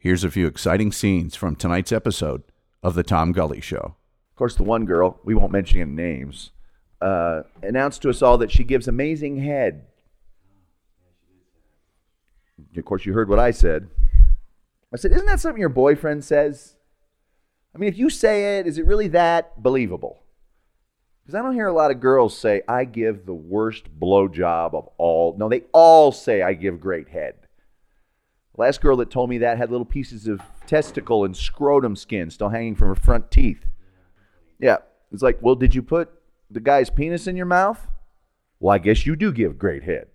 Here's a few exciting scenes from tonight's episode of The Tom Gully Show. Of course, the one girl, we won't mention any names, announced to us all that she gives amazing head. Of course, you heard what I said. I said, isn't that something your boyfriend says? I mean, if you say it, is it really that believable? Because I don't hear a lot of girls say, I give the worst blowjob of all. No, they all say I give great head. The last girl that told me that had little pieces of testicle and scrotum skin still hanging from her front teeth. Yeah, it's like, well, did you put the guy's penis in your mouth? Well, I guess you do give great head.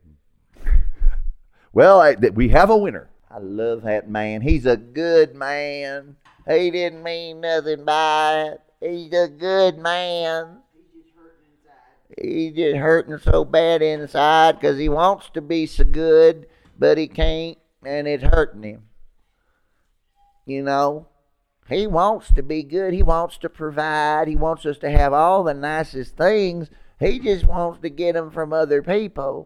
Well, we have a winner. I love that man. He's a good man. He didn't mean nothing by it. He's a good man. He's just hurting so bad inside because he wants to be so good, but he can't, and it's hurting him. You know, he wants to be good. He wants to provide. He wants us to have all the nicest things. He just wants to get them from other people.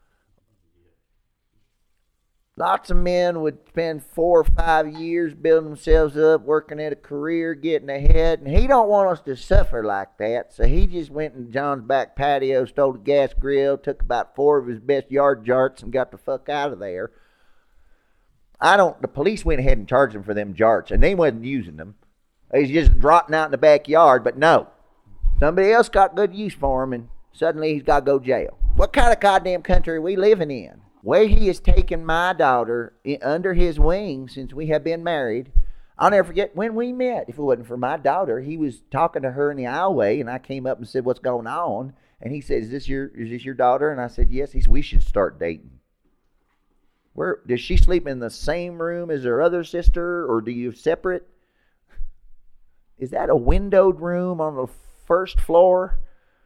Lots of men would spend 4 or 5 years building themselves up, working at a career, getting ahead, and he don't want us to suffer like that. So he just went in John's back patio, stole the gas grill, took about 4 of his best yard jarts, and got the fuck out of there. The police went ahead and charged him for them jarts, and they wasn't using them. They was just rotting out in the backyard, but no. Somebody else got good use for him, and suddenly he's got to go to jail. What kind of goddamn country are we living in? Where he has taken my daughter under his wing since we have been married. I'll never forget when we met. If it wasn't for my daughter, he was talking to her in the aisleway, and I came up and said, what's going on? And he said, is this your daughter? And I said, yes. He said, we should start dating. Where does she sleep in the same room as her other sister, or do you separate? Is that a windowed room on the first floor?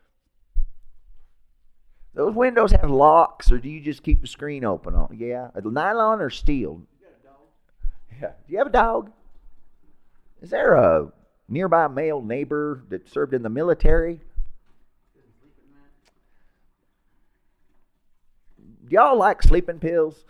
Those windows have locks, or do you just keep the screen open on? Yeah, nylon or steel? You got a dog? Yeah. Do you have a dog? Is there a nearby male neighbor that served in the military? Do y'all like sleeping pills?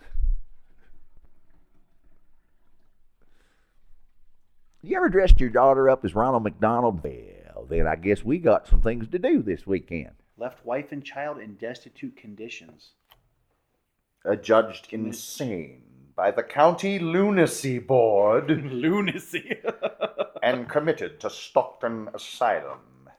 You ever dressed your daughter up as Ronald McDonald? Well, then I guess we got some things to do this weekend. Left wife and child in destitute conditions. Adjudged insane by the County Lunacy Board. Lunacy. And committed to Stockton Asylum.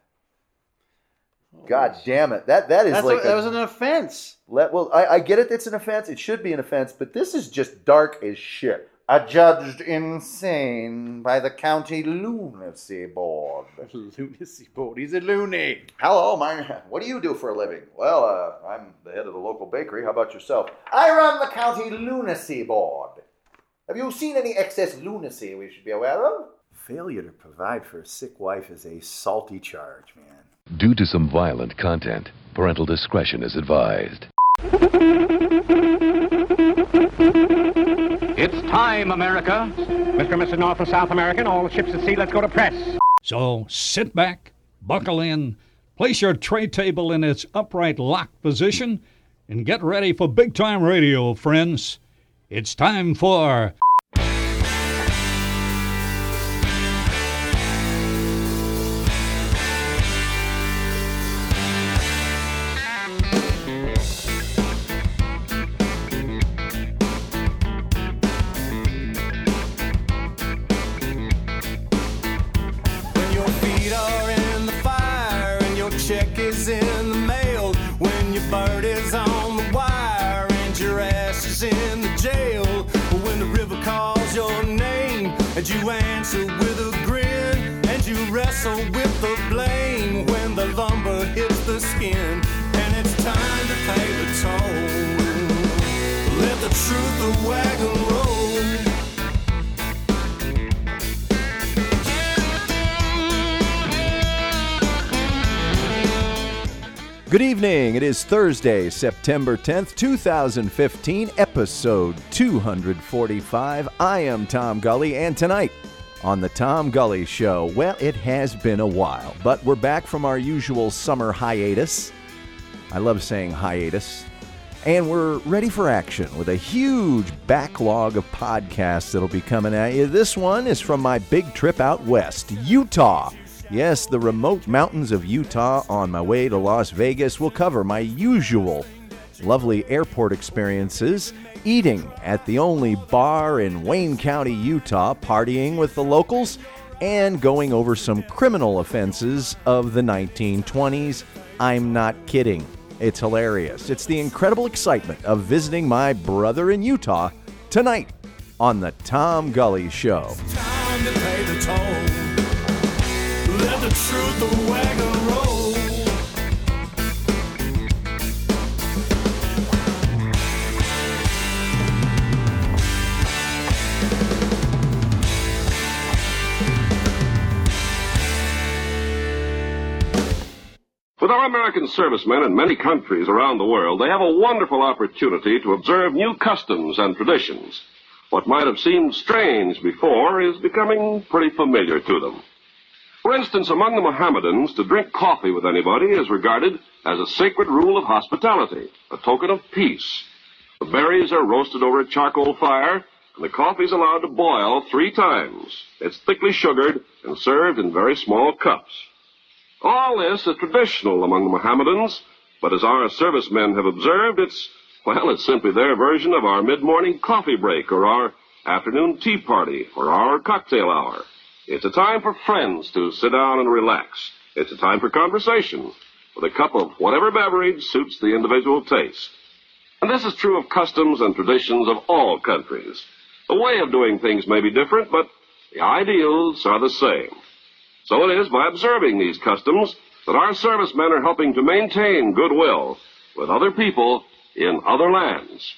God damn it. That was an offense. Well, I get it, it's an offense. It should be an offense, but this is just dark as shit. Adjudged insane by the County Lunacy Board. Lunacy Board. He's a loony. Hello, what do you do for a living? Well, I'm the head of the local bakery. How about yourself? I run the County Lunacy Board. Have you seen any excess lunacy we should be aware of? Failure to provide for a sick wife is a salty charge, man. Due to some violent content, parental discretion is advised. It's time, America. Mr. and Mrs. North and South American, all the ships at sea, let's go to press. So sit back, buckle in, place your tray table in its upright locked position, and get ready for big-time radio, friends. It's time for... And you answer with a grin, and you wrestle with the blame when the lumber hits the skin, and it's time to pay the toll. Let the truth the wagon roll. Good evening. It is Thursday, September 10th, 2015, episode 245. I am Tom Gully, and tonight on The Tom Gully Show, well, it has been a while, but we're back from our usual summer hiatus. I love saying hiatus. And we're ready for action with a huge backlog of podcasts that'll be coming at you. This one is from my big trip out west, Utah. Yes, the remote mountains of Utah on my way to Las Vegas. Will cover my usual lovely airport experiences, eating at the only bar in Wayne County, Utah, partying with the locals, and going over some criminal offenses of the 1920s. I'm not kidding. It's hilarious. It's the incredible excitement of visiting my brother in Utah tonight on the Tom Gully Show. Time to pay the toll. Let the truth the wagon roll. With our American servicemen in many countries around the world, they have a wonderful opportunity to observe new customs and traditions. What might have seemed strange before is becoming pretty familiar to them. For instance, among the Mohammedans, to drink coffee with anybody is regarded as a sacred rule of hospitality, a token of peace. The berries are roasted over a charcoal fire, and the coffee is allowed to boil 3 times. It's thickly sugared and served in very small cups. All this is traditional among the Mohammedans, but as our servicemen have observed, it's simply their version of our mid-morning coffee break or our afternoon tea party or our cocktail hour. It's a time for friends to sit down and relax. It's a time for conversation with a cup of whatever beverage suits the individual taste. And this is true of customs and traditions of all countries. The way of doing things may be different, but the ideals are the same. So it is by observing these customs that our servicemen are helping to maintain goodwill with other people in other lands.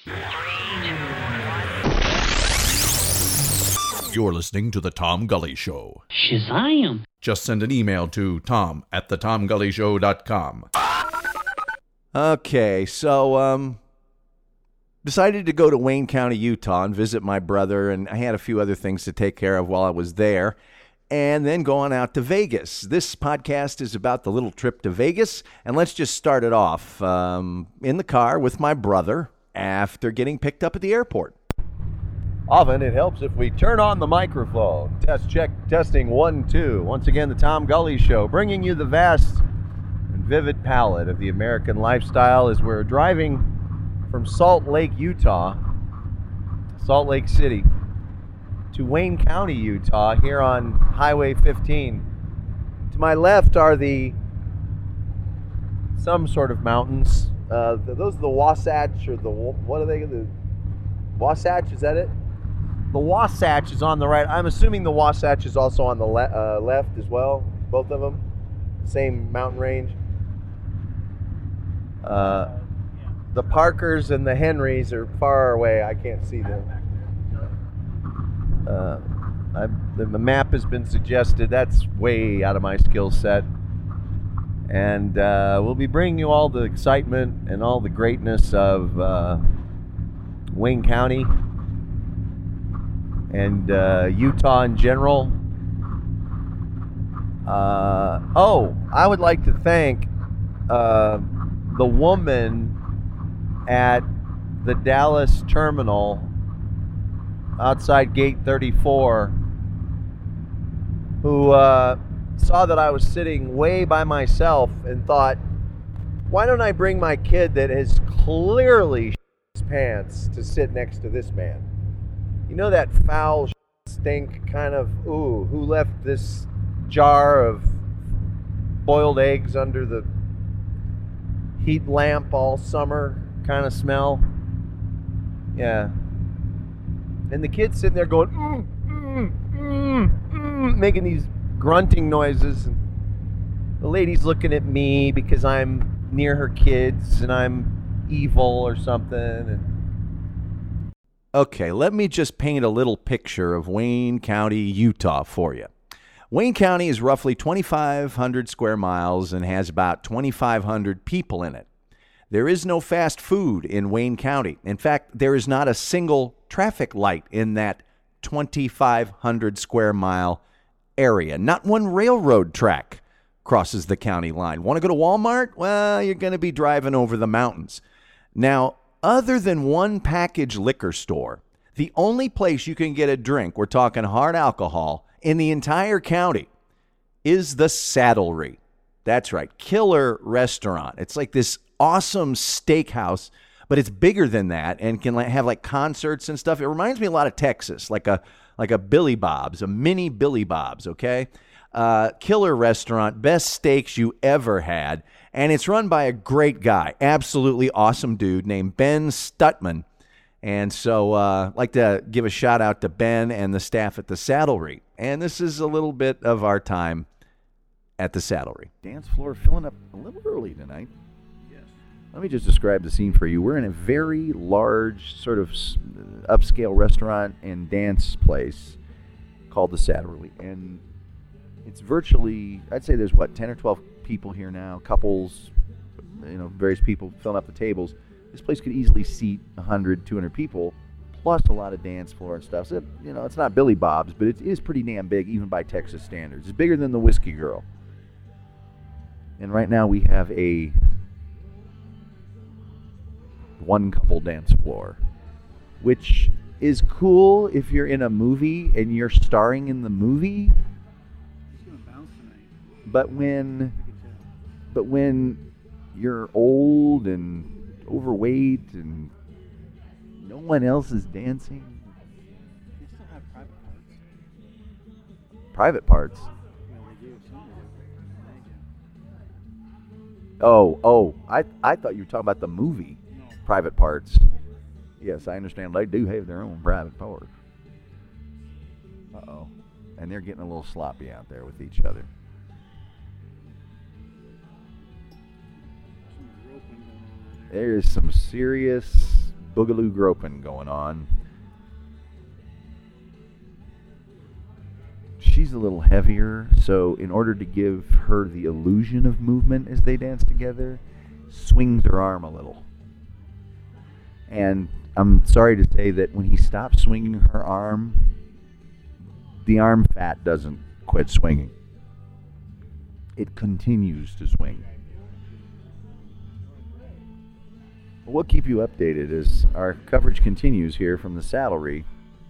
You're listening to The Tom Gully Show. Shazam! Just send an email to tom@thetomgullyshow.com. Okay, so, decided to go to Wayne County, Utah and visit my brother, and I had a few other things to take care of while I was there. And then going out to Vegas. This podcast is about the little trip to Vegas, and let's just start it off in the car with my brother after getting picked up at the airport. Often it helps if we turn on the microphone. Test check, testing 1, 2. Once again, the Tom Gully Show, bringing you the vast and vivid palette of the American lifestyle as we're driving from Salt Lake, Utah, Salt Lake City, to Wayne County, Utah, here on Highway 15. To my left are some sort of mountains. Those are the Wasatch, or what are they? The Wasatch, is that it? The Wasatch is on the right. I'm assuming the Wasatch is also on the left as well. Both of them, same mountain range. The Parkers and the Henrys are far away. I can't see them. The map has been suggested. That's way out of my skill set. And we'll be bringing you all the excitement and all the greatness of Wayne County and Utah in general. I would like to thank the woman at the Dallas terminal outside gate 34 who saw that I was sitting way by myself and thought, why don't I bring my kid that has clearly shit his pants to sit next to this man? You know, that foul stink kind of, who left this jar of boiled eggs under the heat lamp all summer kind of smell? Yeah. And the kid's sitting there going, making these grunting noises. And the lady's looking at me because I'm near her kids and I'm evil or something. And okay, let me just paint a little picture of Wayne County, Utah for you. Wayne County is roughly 2,500 square miles and has about 2,500 people in it. There is no fast food in Wayne County. In fact, there is not a single traffic light in that 2,500 square mile area. Not one railroad track crosses the county line. Want to go to Walmart? Well, you're going to be driving over the mountains. Now, other than one package liquor store, the only place you can get a drink, we're talking hard alcohol, in the entire county is the Saddlery. That's right, killer restaurant. It's like this awesome steakhouse, but it's bigger than that and can have like concerts and stuff. It reminds me a lot of Texas, like a Billy Bob's, a mini Billy Bob's, okay? Killer restaurant, best steaks you ever had, and it's run by a great guy, absolutely awesome dude named Ben Stutman. And so I'd like to give a shout out to Ben and the staff at the Saddlery. And this is a little bit of our time at the Saddlery. Dance floor filling up a little early tonight. Yes. Let me just describe the scene for you. We're in a very large sort of upscale restaurant and dance place called the Saddlery. And it's virtually, I'd say there's 10 or 12 people here now, couples, various people filling up the tables. This place could easily seat 100, 200 people, plus a lot of dance floor and stuff. So, it's not Billy Bob's, but it is pretty damn big, even by Texas standards. It's bigger than the Whiskey Girl. And right now we have a one-couple dance floor, which is cool if you're in a movie and you're starring in the movie. But when you're old and overweight and no one else is dancing, They still have private parts. Private parts. Well, they do some of it. Oh, I thought you were talking about the movie. No. Private parts. Yes, I understand. They do have their own private parts. Uh-oh. And they're getting a little sloppy out there with each other. There's some serious boogaloo groping going on. She's a little heavier, so in order to give her the illusion of movement as they dance together, swings her arm a little. And I'm sorry to say that when he stops swinging her arm, the arm fat doesn't quit swinging. It continues to swing. We'll keep you updated as our coverage continues here from the Saddlery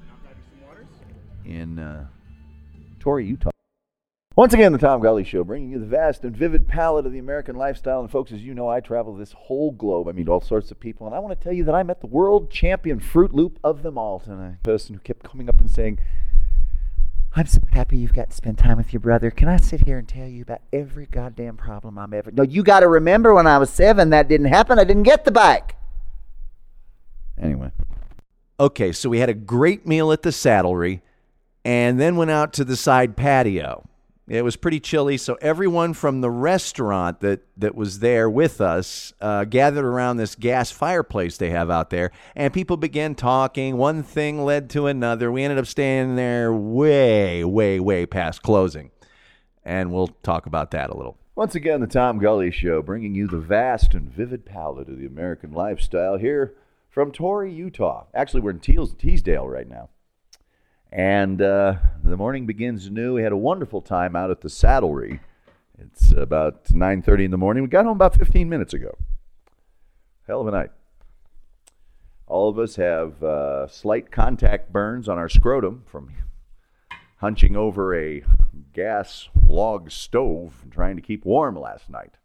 in Torrey, Utah. Once again, the Tom Gully Show, bringing you the vast and vivid palette of the American lifestyle. And folks, as you know, I travel this whole globe. I meet all sorts of people. And I want to tell you that I met the world champion Fruit Loop of them all tonight. A person who kept coming up and saying, "I'm so happy you've got to spend time with your brother. Can I sit here and tell you about every goddamn problem I'm ever..." No, you got to remember when I was 7, that didn't happen. I didn't get the bike. Anyway. Okay, so we had a great meal at the Saddlery and then went out to the side patio. It was pretty chilly, so everyone from the restaurant that was there with us gathered around this gas fireplace they have out there, and people began talking. One thing led to another. We ended up staying there way, way, way past closing, and we'll talk about that a little. Once again, the Tom Gully Show, bringing you the vast and vivid palette of the American lifestyle here from Torrey, Utah. Actually, we're in Teasdale right now. And the morning begins anew. We had a wonderful time out at the Saddlery. It's about 9:30 in the morning. We got home about 15 minutes ago. Hell of a night. All of us have slight contact burns on our scrotum from hunching over a gas log stove and trying to keep warm last night.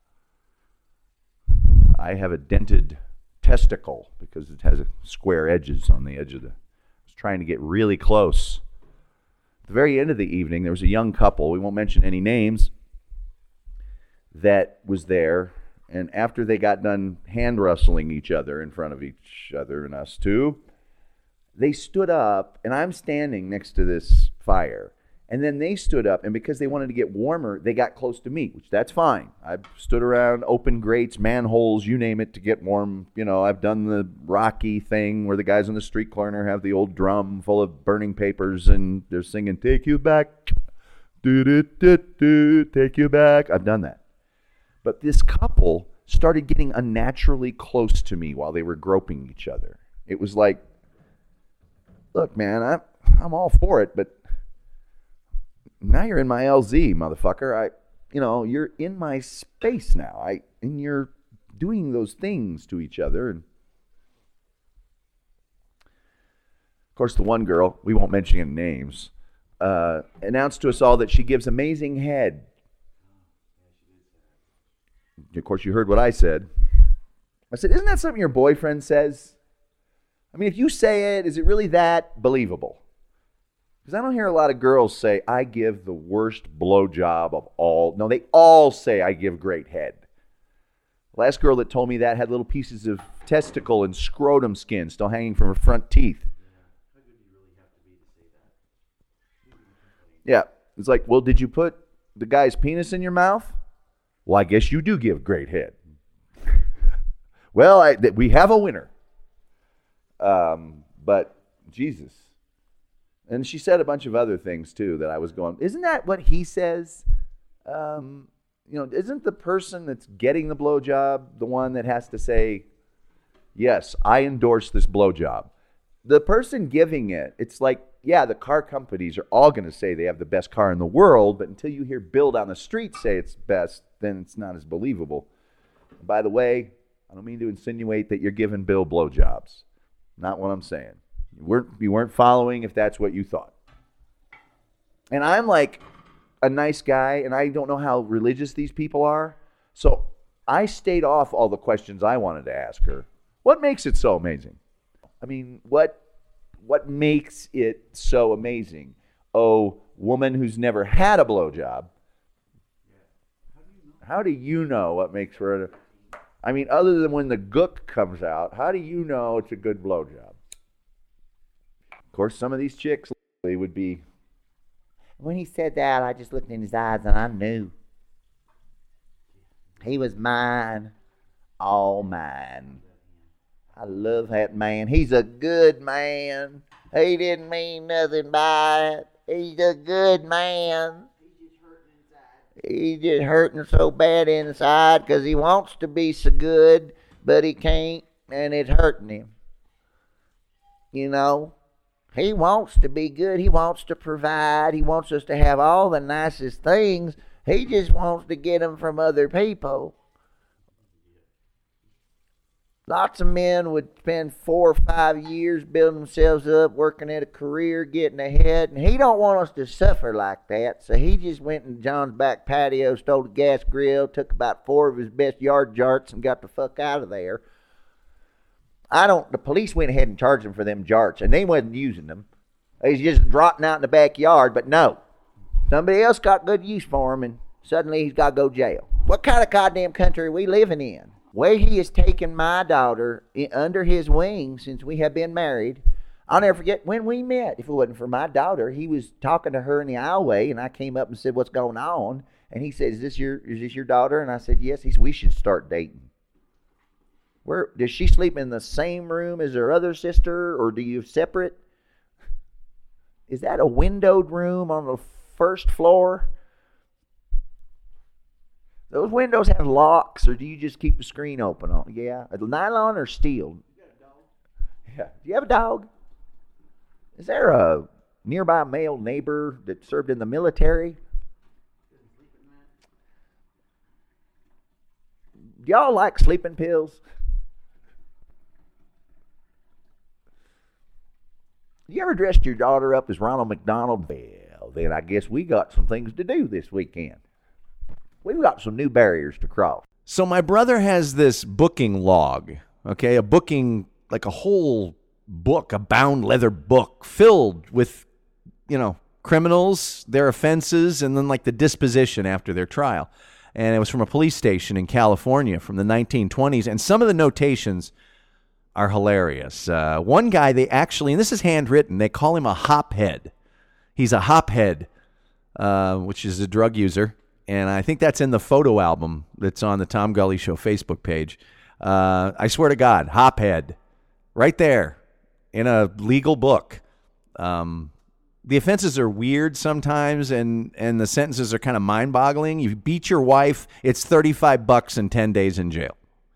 I have a dented testicle because it has square edges on the edge of the... trying to get really close. At the very end of the evening, there was a young couple, we won't mention any names, that was there, and after they got done hand wrestling each other in front of each other and us too, they stood up, and I'm standing next to this fire, and then they stood up, and because they wanted to get warmer, they got close to me, which that's fine. I've stood around open grates, manholes, you name it, to get warm. You know, I've done the Rocky thing where the guys on the street corner have the old drum full of burning papers and they're singing, "Take you back, do-do-do-do, take you back." I've done that. But this couple started getting unnaturally close to me while they were groping each other. It was like, look, man, I'm all for it, but now you're in my LZ, motherfucker. You're in my space now. And you're doing those things to each other. And course, the one girl, we won't mention any names, announced to us all that she gives amazing head. Of course, you heard what I said. I said, isn't that something your boyfriend says? I mean, if you say it, is it really that believable? Because I don't hear a lot of girls say, I give the worst blowjob of all. No, they all say I give great head. Last girl that told me that had little pieces of testicle and scrotum skin still hanging from her front teeth. Yeah, it's like, well, did you put the guy's penis in your mouth? Well, I guess you do give great head. Well, we have a winner. But Jesus. And she said a bunch of other things too that I was going, isn't that what he says? Isn't the person that's getting the blowjob the one that has to say, yes, I endorse this blowjob? The person giving it, it's like, yeah, the car companies are all going to say they have the best car in the world, but until you hear Bill down the street say it's best, then it's not as believable. And by the way, I don't mean to insinuate that you're giving Bill blowjobs. Not what I'm saying. You weren't following if that's what you thought. And I'm like a nice guy, and I don't know how religious these people are. So I stayed off all the questions I wanted to ask her. What makes it so amazing? I mean, what makes it so amazing? Oh, woman who's never had a blowjob. How do you know what makes for a... I mean, other than when the gook comes out, how do you know it's a good blowjob? Of course, some of these chicks, they would be... When he said that, I just looked in his eyes and I knew. He was mine, all mine. I love that man. He's a good man. He didn't mean nothing by it. He's a good man. He's just hurting so bad inside because he wants to be so good, but he can't, and it's hurting him. You know, he wants to be good. He wants to provide. He wants us to have all the nicest things. He just wants to get them from other people. Lots of men would spend 4 or 5 years building themselves up, working at a career, getting ahead, and he don't want us to suffer like that. So he just went in John's back patio, stole the gas grill, took about 4 of his best yard jarts, and got the fuck out of there. The police went ahead and charged him for them jarts, and they wasn't using them. They was just dropping out in the backyard, but no. Somebody else got good use for him, and suddenly he's got to go to jail. What kind of goddamn country are we living in? Where he has taken my daughter under his wing since we have been married. I'll never forget when we met. If it wasn't for my daughter, he was talking to her in the aisleway, and I came up and said, "What's going on?" And he said, "Is this your daughter?" And I said, "Yes." He said, "We should start dating." Where does she sleep in the same room as her other sister, or do you separate? Is that a windowed room on the first floor? Those windows have locks, or do you just keep the screen open on? Yeah, nylon or steel? You got a dog? Yeah. Do you have a dog? Is there a nearby male neighbor that served in the military? Do y'all like sleeping pills? You ever dressed your daughter up as Ronald McDonald? Well, then I guess we got some things to do this weekend. We've got some new barriers to cross. So my brother has this booking log, okay, a booking, like a whole book, a bound leather book filled with, criminals, their offenses, and then like the disposition after their trial. And it was from a police station in California from the 1920s. And some of the notations are hilarious. One guy, they actually, and this is handwritten, they call him a hophead. He's a hophead, which is a drug user. And I think that's in the photo album that's on the Tom Gully Show Facebook page. I swear to God, hophead, right there in a legal book. The offenses are weird sometimes, and the sentences are kind of mind-boggling. You beat your wife, it's $35 and 10 days in jail.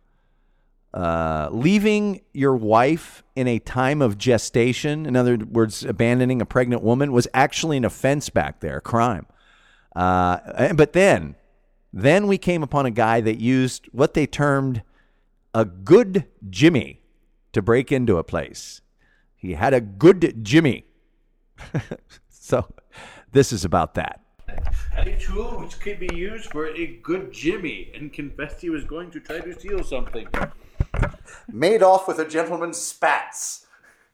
Leaving your wife in a time of gestation, in other words, abandoning a pregnant woman, was actually an offense back there, a crime. But then we came upon a guy that used what they termed a good Jimmy to break into a place. He had a good Jimmy. So this is about that. Any tool which could be used for a good Jimmy, and confessed he was going to try to steal something. Made off with a gentleman's spats.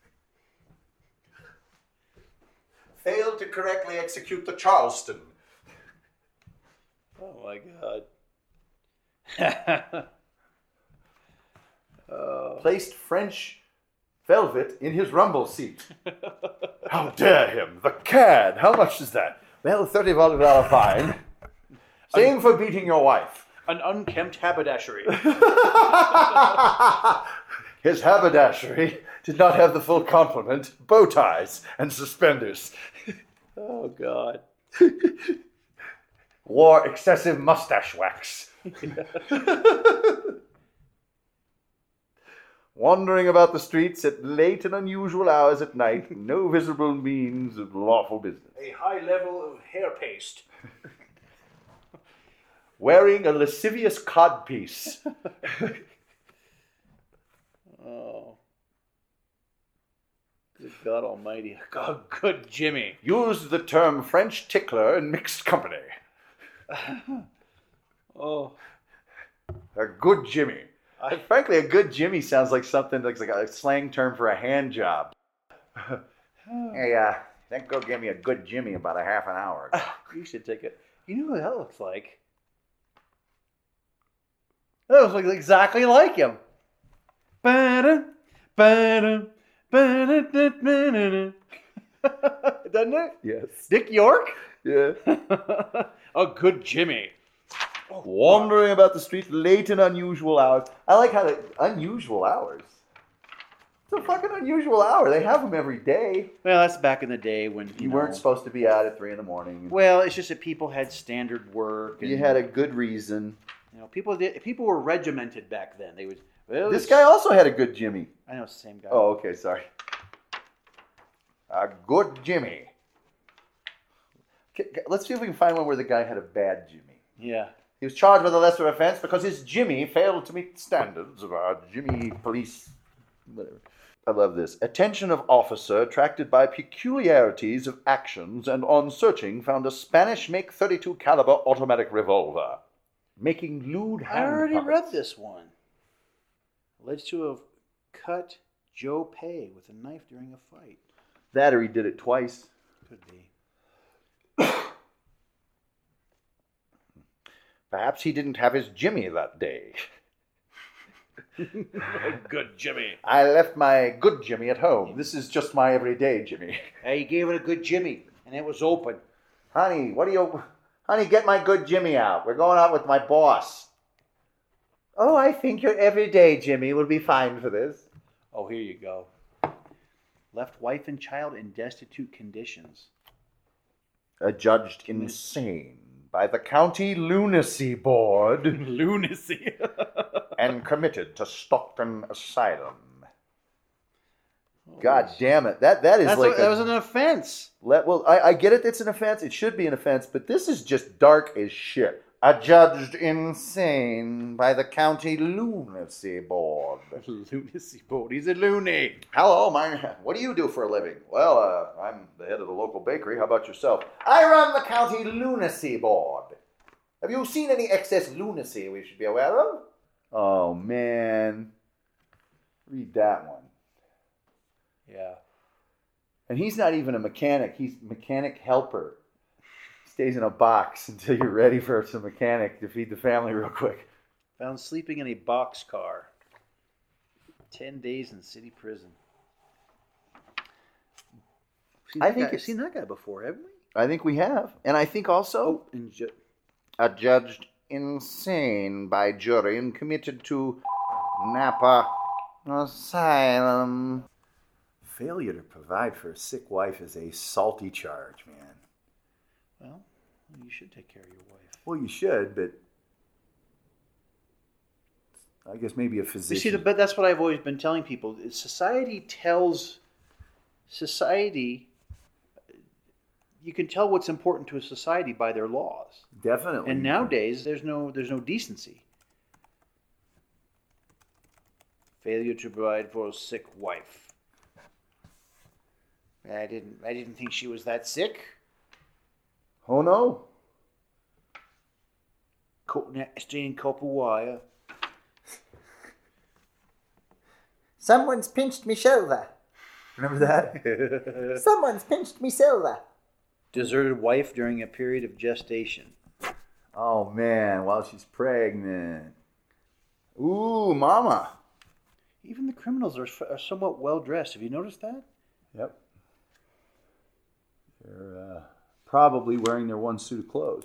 Failed to correctly execute the Charleston. Oh my God. Placed French velvet in his rumble seat. How dare him? The cad! How much is that? Well, $30 fine. Same for beating your wife. An unkempt haberdashery. His haberdashery did not have the full complement, bow ties and suspenders. Oh, God. Wore excessive mustache wax. Wandering about the streets at late and unusual hours at night, no visible means of lawful business. A high level of hair paste. Wearing a lascivious codpiece. Oh. Good God Almighty. Oh, good Jimmy. Used the term French tickler in mixed company. Oh. A good Jimmy. Frankly, a good Jimmy sounds like something like a slang term for a hand job. Hey, then go give me a good Jimmy about a half an hour. You should take it. You know what that looks like? That looks like exactly like him. Doesn't it? Yes. Dick York? Yeah. A good Jimmy. Wandering about the streets late and unusual hours. I like how unusual hours. It's a fucking unusual hour. They have them every day. Well, that's back in the day when you weren't supposed to be out at 3 a.m. Well, it's just that people had standard work. You had a good reason. You know, people were regimented back then. They would. Well, this guy also had a good Jimmy. I know it's the same guy. Oh, okay, sorry. A good Jimmy. Let's see if we can find one where the guy had a bad Jimmy. Yeah. He was charged with a lesser offense because his Jimmy failed to meet the standards of our Jimmy police. Whatever. I love this. Attention of officer attracted by peculiarities of actions and on searching found a Spanish make .32 caliber automatic revolver. Making lewd hand I already puppets. read this one. Alleged to have cut Joe Pay with a knife during a fight. That or he did it twice. Could be. Perhaps he didn't have his Jimmy that day. Good Jimmy. I left my good Jimmy at home. This is just my everyday Jimmy. He gave it a good Jimmy, and it was open. Honey, Honey, get my good Jimmy out. We're going out with my boss. Oh, I think your everyday Jimmy will be fine for this. Oh, here you go. Left wife and child in destitute conditions. Adjudged insane by the County Lunacy Board. Lunacy. And committed to Stockton Asylum. God damn it. That was an offense. Well, I get it, it's an offense. It should be an offense, but this is just dark as shit. Adjudged insane by the County Lunacy Board. Lunacy Board. He's a loony. Hello, what do you do for a living? Well, I'm the head of the local bakery. How about yourself? I run the County Lunacy Board. Have you seen any excess lunacy we should be aware of? Oh, man. Read that one. Yeah. And he's not even a mechanic. He's mechanic helper. Stays in a box until you're ready for some mechanic to feed the family real quick. Found sleeping in a boxcar. 10 days in city prison. I've seen that guy before, haven't we? I think we have. And I think also adjudged insane by jury and committed to Napa Asylum. Failure to provide for a sick wife is a salty charge, man. Well, you should take care of your wife. Well, you should, but I guess maybe a physician. But that's what I've always been telling people. Society, you can tell what's important to a society by their laws. Definitely. And nowadays, there's no decency. Failure to provide for a sick wife. I didn't think she was that sick. Oh no. Nasty and copper wire. Someone's pinched me shoulder. Remember that? Someone's pinched me shoulder. Deserted wife during a period of gestation. Oh man, while she's pregnant. Ooh, mama. Even the criminals are somewhat well dressed. Have you noticed that? Yep. They're probably wearing their one suit of clothes.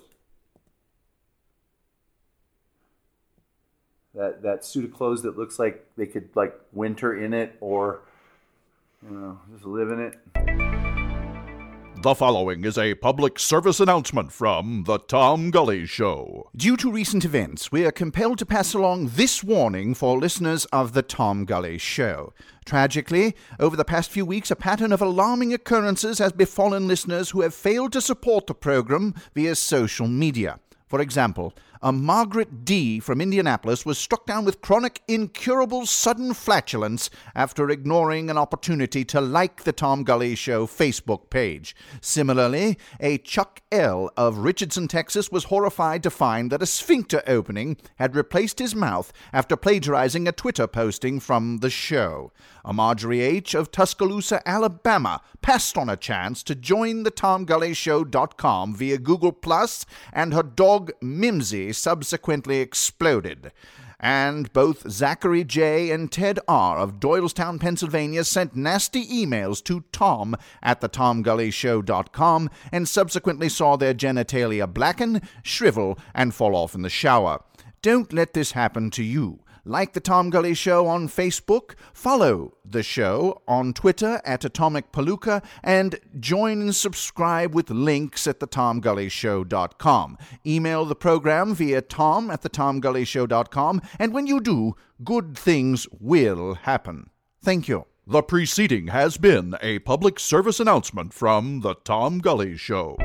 That suit of clothes that looks like they could like winter in it or just live in it. The following is a public service announcement from The Tom Gully Show. Due to recent events, we are compelled to pass along this warning for listeners of The Tom Gully Show. Tragically, over the past few weeks, a pattern of alarming occurrences has befallen listeners who have failed to support the program via social media. For example, a Margaret D. from Indianapolis was struck down with chronic, incurable, sudden flatulence after ignoring an opportunity to like the Tom Gully Show Facebook page. Similarly, a Chuck L. of Richardson, Texas, was horrified to find that a sphincter opening had replaced his mouth after plagiarizing a Twitter posting from the show. A Marjorie H. of Tuscaloosa, Alabama, passed on a chance to join the TomGullyShow.com via Google+, and her dog Mimsy subsequently exploded. And both Zachary J. and Ted R. of Doylestown, Pennsylvania sent nasty emails to Tom at the TomGullyShow.com and subsequently saw their genitalia blacken, shrivel, and fall off in the shower. Don't let this happen to you. Like the Tom Gully Show on Facebook, follow the show on Twitter at Atomic Palooka, and join and subscribe with links at thetomgullyshow.com. Email the program via tom at thetomgullyshow.com, and when you do, good things will happen. Thank you. The preceding has been a public service announcement from The Tom Gully Show.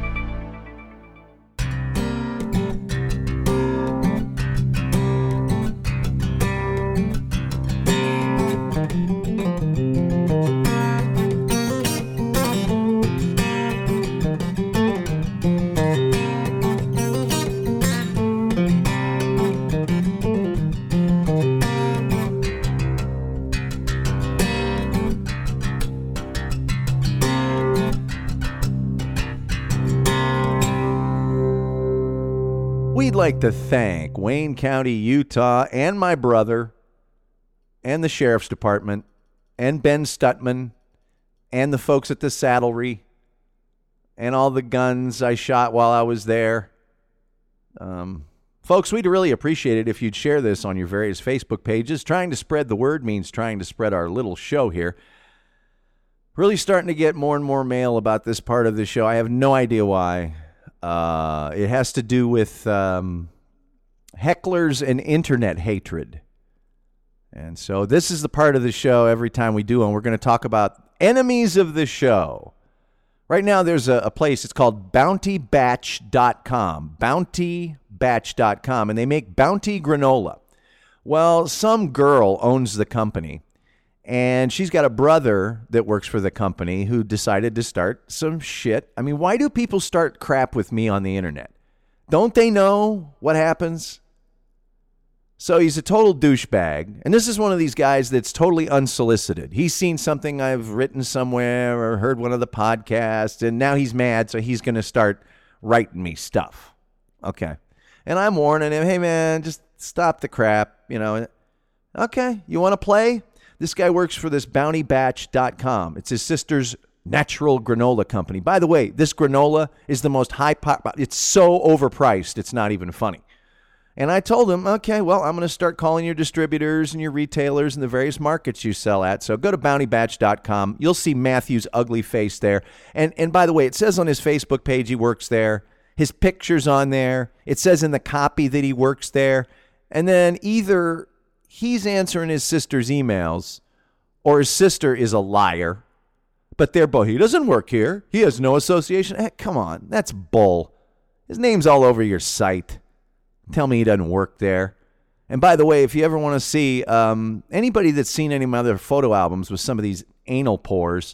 We'd like to thank Wayne County, Utah, and my brother, and the Sheriff's Department, and Ben Stutman, and the folks at the saddlery, and all the guns I shot while I was there. Folks, we'd really appreciate it if you'd share this on your various Facebook pages. Trying to spread the word means trying to spread our little show here. Really starting to get more and more mail about this part of the show. I have no idea why. It has to do with hecklers and internet hatred. And so this is the part of the show every time we do, and we're going to talk about enemies of the show. Right now there's a place, it's called bountybatch.com, bountybatch.com, and they make Bounty granola. Well, some girl owns the company, and she's got a brother that works for the company who decided to start some shit. I mean, why do people start crap with me on the internet? Don't they know what happens? So he's a total douchebag. And this is one of these guys that's totally unsolicited. He's seen something I've written somewhere or heard one of the podcasts, and now he's mad, so he's going to start writing me stuff. Okay. And I'm warning him, hey, man, just stop the crap. You know, okay, you want to play? This guy works for this bountybatch.com. It's his sister's natural granola company. By the way, this granola is the most it's so overpriced, it's not even funny. And I told him, okay, well, I'm going to start calling your distributors and your retailers in the various markets you sell at. So go to bountybatch.com. You'll see Matthew's ugly face there. And by the way, it says on his Facebook page he works there. His picture's on there. It says in the copy that he works there. And then either he's answering his sister's emails or his sister is a liar. But they're both, he doesn't work here. He has no association. Heck, come on, that's bull. His name's all over your site. Tell me he doesn't work there. And by the way, if you ever want to see anybody that's seen any of my other photo albums with some of these anal pores,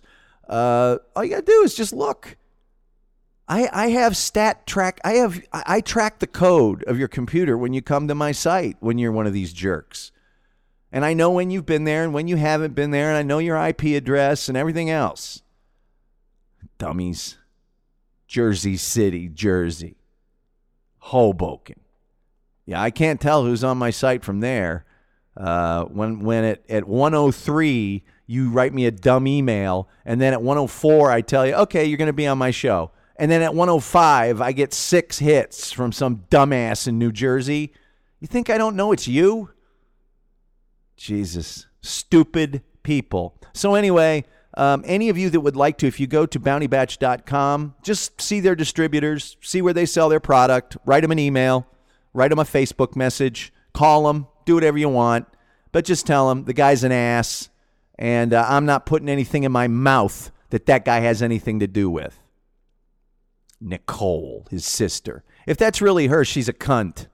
all you got to do is just look. I have stat track. I track the code of your computer when you come to my site when you're one of these jerks. And I know when you've been there and when you haven't been there, and I know your IP address and everything else. Dummies. Jersey City, Jersey. Hoboken. Yeah, I can't tell who's on my site from there. When at 1:03 you write me a dumb email, and then at 1:04 I tell you, okay, you're going to be on my show. And then at 1:05 I get 6 hits from some dumbass in New Jersey. You think I don't know it's you? Jesus. Stupid people. So anyway, any of you that would like to, if you go to bountybatch.com, just see their distributors, see where they sell their product, write them an email, write them a Facebook message, call them, do whatever you want, but just tell them the guy's an ass, and I'm not putting anything in my mouth that guy has anything to do with. Nicole, his sister. If that's really her, she's a cunt.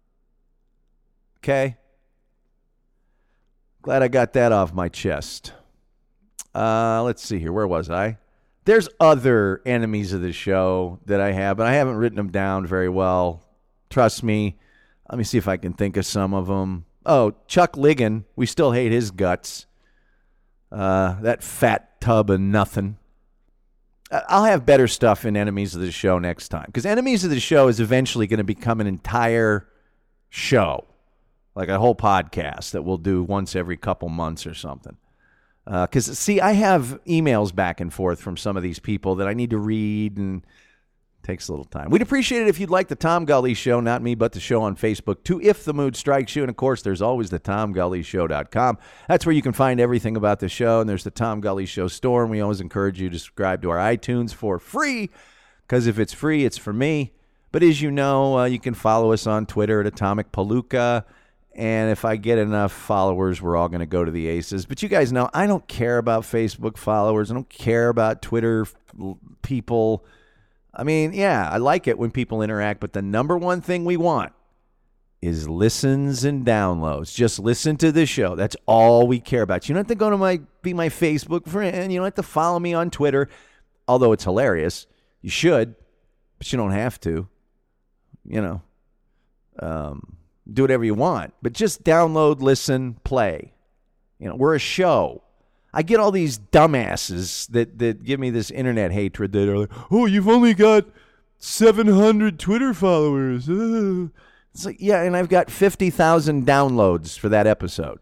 Okay? Glad I got that off my chest. Let's see here. Where was I? There's other enemies of the show that I have, but I haven't written them down very well. Trust me. Let me see if I can think of some of them. Oh, Chuck Ligon. We still hate his guts. That fat tub of nothing. I'll have better stuff in Enemies of the Show next time, because Enemies of the Show is eventually going to become an entire show, like a whole podcast that we'll do once every couple months or something. Because, see, I have emails back and forth from some of these people that I need to read, and it takes a little time. We'd appreciate it if you'd like the Tom Gully Show, not me, but the show on Facebook, too, if the mood strikes you. And, of course, there's always the TomGullyShow.com. That's where you can find everything about the show, and there's the Tom Gully Show store, and we always encourage you to subscribe to our iTunes for free, because if it's free, it's for me. But as you know, you can follow us on Twitter at Atomic Palooka. And if I get enough followers, we're all going to go to the Aces. But you guys know I don't care about Facebook followers. I don't care about Twitter people. I mean, yeah, I like it when people interact. But the number one thing we want is listens and downloads. Just listen to the show. That's all we care about. You don't have to go to be my Facebook friend. You don't have to follow me on Twitter. Although it's hilarious. You should, but you don't have to. You know. Do whatever you want, but just download, listen, play. You know, we're a show. I get all these dumbasses that give me this internet hatred that are like, oh, you've only got 700 Twitter followers. It's like, yeah, and I've got 50,000 downloads for that episode.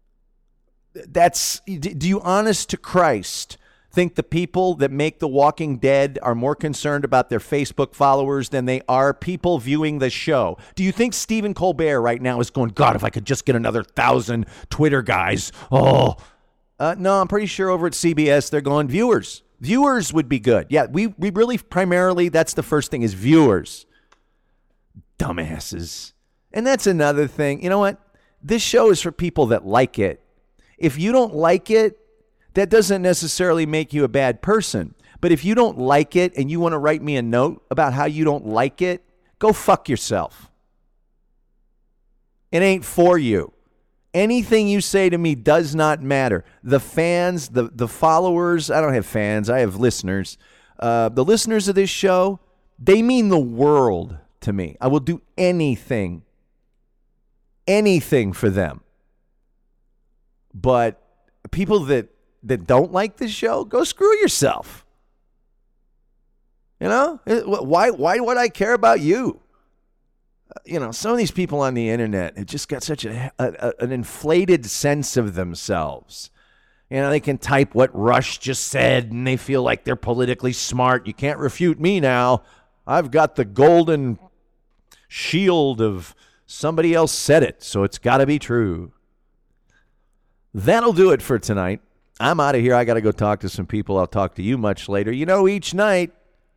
Do you honest to Christ think the people that make The Walking Dead are more concerned about their Facebook followers than they are people viewing the show? Do you think Stephen Colbert right now is going, God, if I could just get another 1,000 Twitter guys? Oh, no, I'm pretty sure over at CBS they're going viewers. Viewers would be good. Yeah, we really primarily, that's the first thing is viewers. Dumbasses. And that's another thing. You know what? This show is for people that like it. If you don't like it, that doesn't necessarily make you a bad person. But if you don't like it and you want to write me a note about how you don't like it, go fuck yourself. It ain't for you. Anything you say to me does not matter. The fans, the followers, I don't have fans, I have listeners. The listeners of this show, they mean the world to me. I will do anything for them. But people that don't like this show, go screw yourself. You know? Why would I care about you? You know, some of these people on the internet have just got such an inflated sense of themselves. You know, they can type what Rush just said, and they feel like they're politically smart. You can't refute me now. I've got the golden shield of somebody else said it, so it's got to be true. That'll do it for tonight. I'm out of here. I got to go talk to some people. I'll talk to you much later. You know, each night,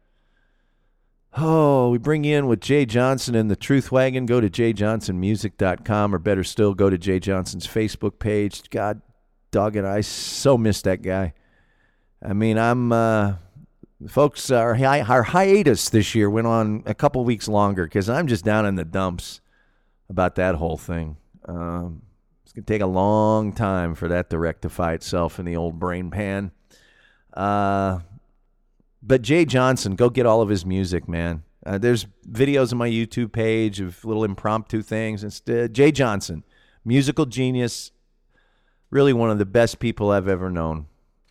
we bring you in with Jay Johnson and the Truth Wagon. Go to jayjohnsonmusic.com, or better still, go to Jay Johnson's Facebook page. God dog it, I so miss that guy. I mean, folks, our hiatus this year went on a couple weeks longer because I'm just down in the dumps about that whole thing. It's going to take a long time for that to rectify itself in the old brain pan. But Jay Johnson, go get all of his music, man. There's videos on my YouTube page of little impromptu things. Instead, Jay Johnson, musical genius, really one of the best people I've ever known.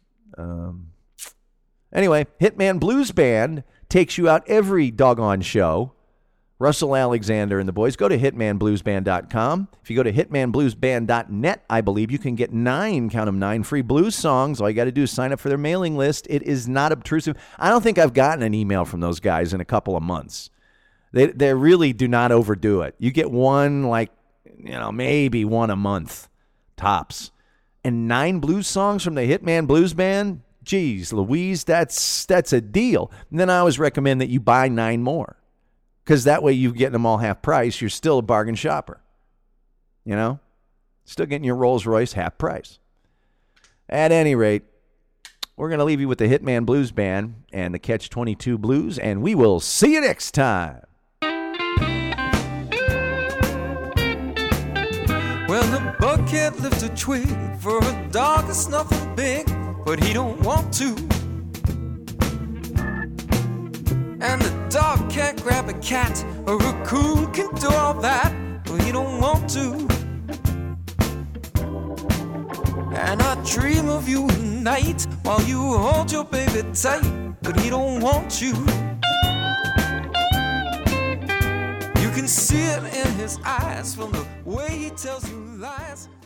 Anyway, Hitman Blues Band takes you out every doggone show. Russell Alexander and the boys. Go to hitmanbluesband.com. If you go to hitmanbluesband.net, I believe you can get 9 free blues songs. All you got to do is sign up for their mailing list. It is not obtrusive. I don't think I've gotten an email from those guys in a couple of months. They really do not overdo it. You get one, maybe one a month, tops. And 9 blues songs from the Hitman Blues Band? Geez, Louise, that's a deal. And then I always recommend that you buy 9 more. Because that way you get them all half price. You're still a bargain shopper. You know? Still getting your Rolls Royce half price. At any rate, we're going to leave you with the Hitman Blues Band and the Catch-22 Blues, and we will see you next time. Well, the bug can't lift a twig for a dog that's nothing big, but he don't want to. And the dog can't grab a cat, or a raccoon can do all that, but he don't want to. And I dream of you at night while you hold your baby tight, but he don't want you. You can see it in his eyes from the way he tells you lies.